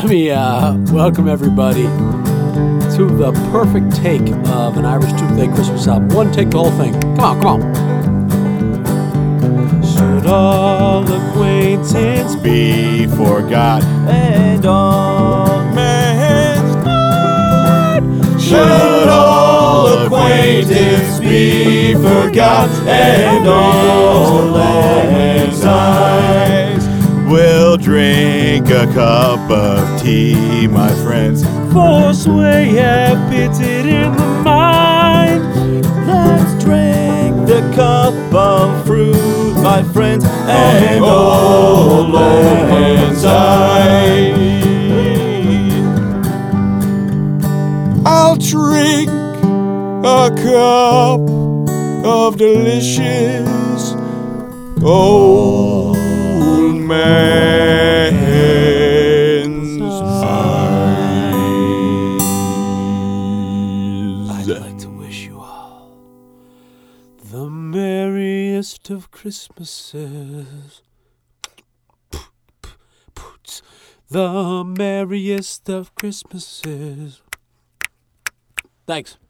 Let me welcome everybody to the perfect take of an Irish Toothache Christmas album. One take, the whole thing. Come on. Should all acquaintance be forgot and all men's good? Should all acquaintance be forgot and all men's eyes? We'll drink a cup of tea, my friends, for sway have pitted in the mind. Let's drink the cup of fruit, my friends, and old lang syne. I'll drink a cup of delicious old man's eyes. I'd like to wish you all the merriest of Christmases. The merriest of Christmases. Thanks.